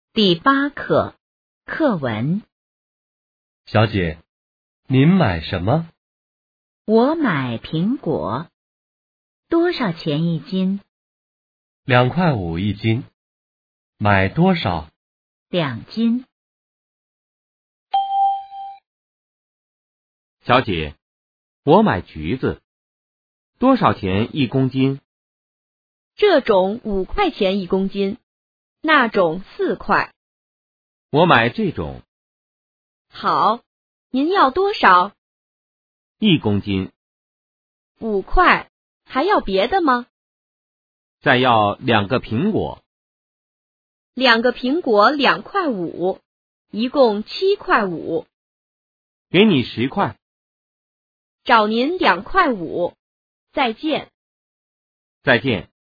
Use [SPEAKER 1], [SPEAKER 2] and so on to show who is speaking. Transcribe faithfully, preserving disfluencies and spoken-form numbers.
[SPEAKER 1] 第八课课文。
[SPEAKER 2] 小姐，您买什么？
[SPEAKER 1] 我买苹果。多少钱一斤？
[SPEAKER 2] 两块五一斤。买多少？
[SPEAKER 1] 两斤。
[SPEAKER 3] 小姐，我买橘子。多少钱一公斤？
[SPEAKER 4] 这种五块钱一公斤，那种四块。
[SPEAKER 3] 我买这种。
[SPEAKER 4] 好，您要多少？
[SPEAKER 3] 一公斤。
[SPEAKER 4] 五块，还要别的吗？
[SPEAKER 3] 再要两个苹果。
[SPEAKER 4] 两个苹果两块五，一共七块五。
[SPEAKER 3] 给你十块。
[SPEAKER 4] 找您两块五。再见。
[SPEAKER 3] 再见。